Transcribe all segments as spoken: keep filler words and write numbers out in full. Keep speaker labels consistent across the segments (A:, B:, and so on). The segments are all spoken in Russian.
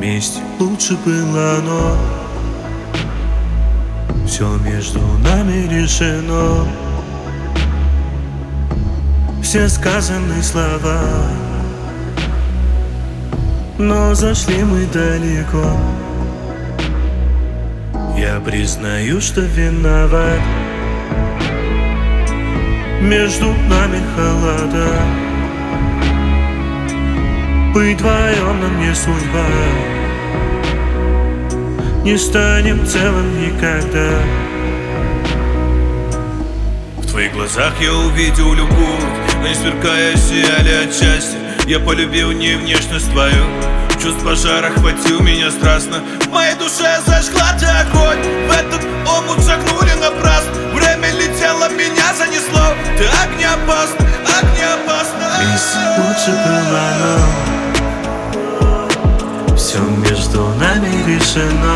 A: вместе лучше было, но все между нами решено. Все сказанные слова, но зашли мы далеко. Я признаю, что виноват. Между нами холода. Быть вдвоем нам не судьба. Не станем целым никогда.
B: В твоих глазах я увидел любовь, они сверкая сияли от счастья. Я полюбил не внешность твою, чувств пожара охватил меня страстно. В моей душе зажгла ты огонь, в этот омут шагнули напрасно. Время летело, меня занесло. Ты огнеопасна, огнеопасна.
A: Вместе лучше было, но все между нами решено.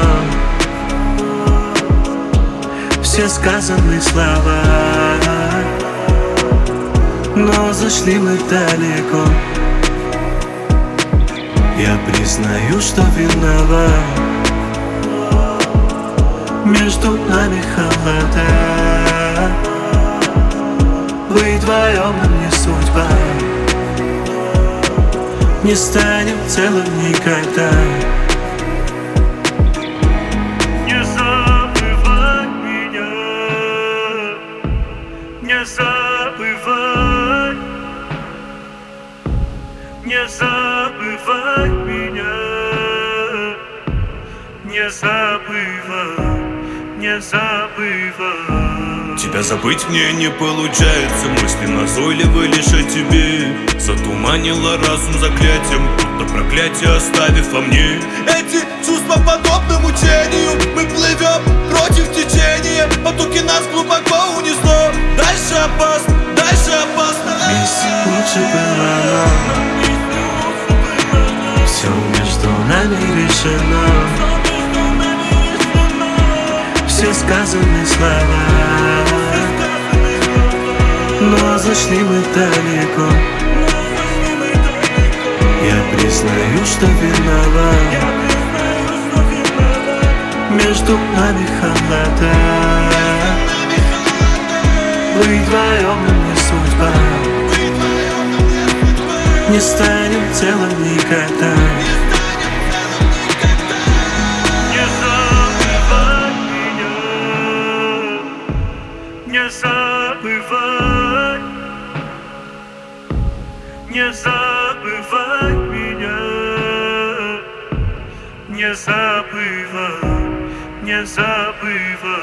A: Все сказанные слова, но зашли мы далеко. Я признаю, что виноват. Между нами холода. Быть вдвоем нам не судьба. Не станем целым никогда.
C: Не забывай меня, не забывай, не забывай меня, не забывай, не забывай.
B: Тебя забыть мне не получается, мысли назойливы лишь о тебе. Затуманила разум заклятием, будто проклятие оставив во мне. Эти чувства подобны мучению, мы плывем против течения. Потоки нас глубоко унесло, дальше опасно, дальше опасно.
A: Вместе лучше было, но все между нами решено. Все сказанные слова, но зашли мы далеко. Я признаю, что виноват. Между нами холода. Быть вдвоем нам не судьба. Не станем целым никогда.
C: Не забывай, не забывай меня, не забывай, не забывай.